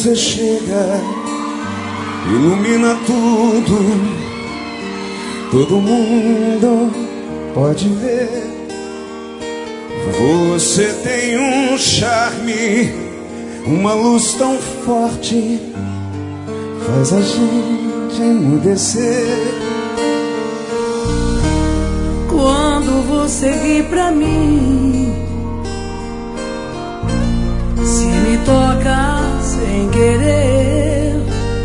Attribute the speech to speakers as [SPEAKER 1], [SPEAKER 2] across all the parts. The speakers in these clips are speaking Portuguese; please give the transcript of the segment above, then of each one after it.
[SPEAKER 1] você chega, ilumina tudo, todo mundo pode ver. Você tem um charme, uma luz tão forte, faz a gente emudecer.
[SPEAKER 2] Quando você ri pra mim, se me toca sem querer,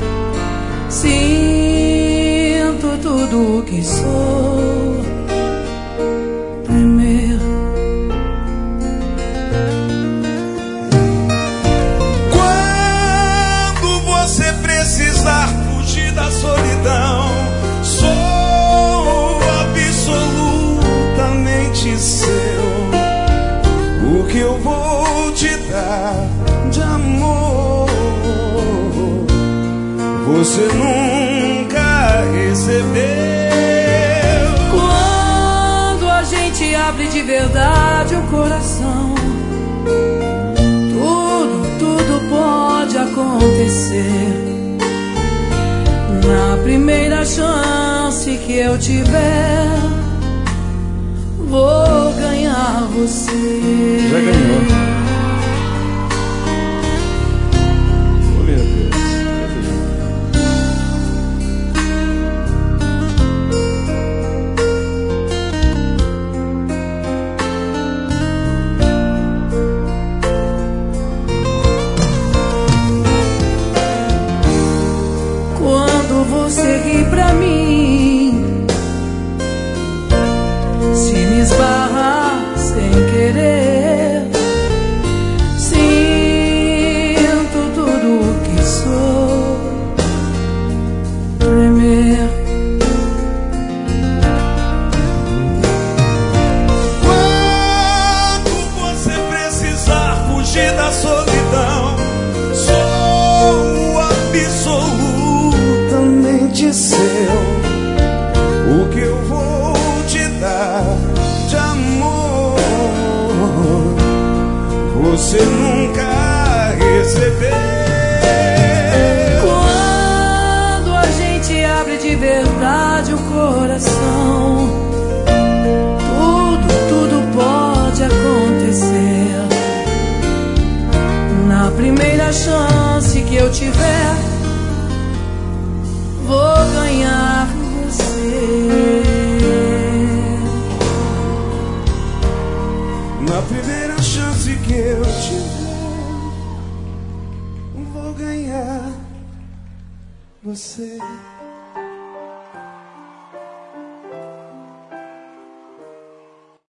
[SPEAKER 2] sinto tudo o que sou tremer.
[SPEAKER 1] Quando você precisar fugir da solidão, sou absolutamente seu. O que eu vou te dar de amor, você nunca recebeu.
[SPEAKER 2] Quando a gente abre de verdade o coração, tudo pode acontecer. Na primeira chance que eu tiver, vou ganhar você.
[SPEAKER 1] Já ganhou. Oh, meu Deus.
[SPEAKER 2] Quando você ri pra mim, se me esbarrar sem querer, sinto tudo o que sou tremer.
[SPEAKER 1] Quando você precisar fugir da solidão, sou absolutamente seu. O que eu vou te dar de amor, você nunca recebeu.
[SPEAKER 2] Quando a gente abre de verdade o coração, tudo pode acontecer. Na primeira chance que eu tiver, vou ganhar você.
[SPEAKER 1] Na primeira chance que eu tiver, vou ganhar você.